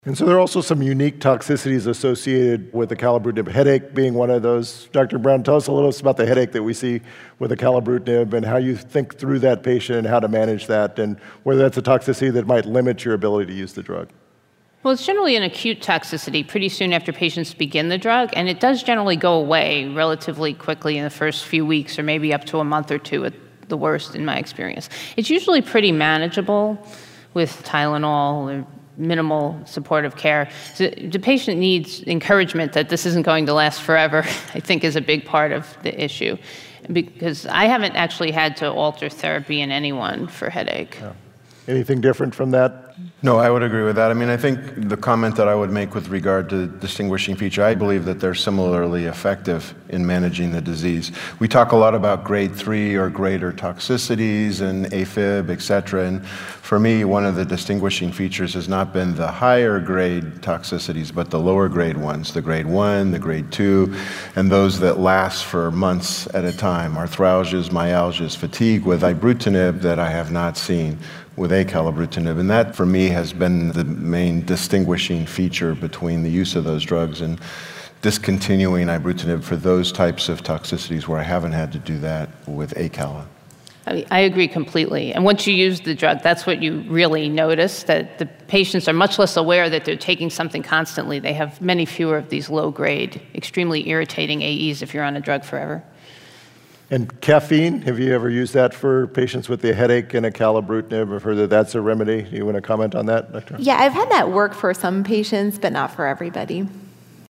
And so there are also some unique toxicities associated with acalabrutinib, headache being one of those. Dr. Brown, tell us a little about the headache that we see with acalabrutinib and how you think through that patient and how to manage that, and whether that's a toxicity that might limit your ability to use the drug. Well, it's generally an acute toxicity pretty soon after patients begin the drug, and it does generally go away relatively quickly in the first few weeks or maybe up to a month or two at the worst in my experience. It's usually pretty manageable with Tylenol or minimal supportive care. So the patient needs encouragement that this isn't going to last forever, I think is a big part of the issue. Because I haven't actually had to alter therapy in anyone for headache. Yeah. Anything different from that? No, I would agree with that. I mean, I think the comment that I would make with regard to distinguishing feature, I believe that they're similarly effective in managing the disease. We talk a lot about grade 3 or greater toxicities and AFib, et cetera. And for me, one of the distinguishing features has not been the higher grade toxicities, but the lower grade ones, the grade 1, the grade 2, and those that last for months at a time, arthralgias, myalgias, fatigue with ibrutinib that I have not seen with acalabrutinib. And that, for me, has been the main distinguishing feature between the use of those drugs and discontinuing ibrutinib for those types of toxicities where I haven't had to do that with acala. I agree completely. And once you use the drug, that's what you really notice, that the patients are much less aware that they're taking something constantly. They have many fewer of these low-grade, extremely irritating AEs if you're on a drug forever. And caffeine, have you ever used that for patients with the headache and acalabrutinib? I've heard that that's a remedy. Do you want to comment on that, Dr.? Yeah, I've had that work for some patients, but not for everybody.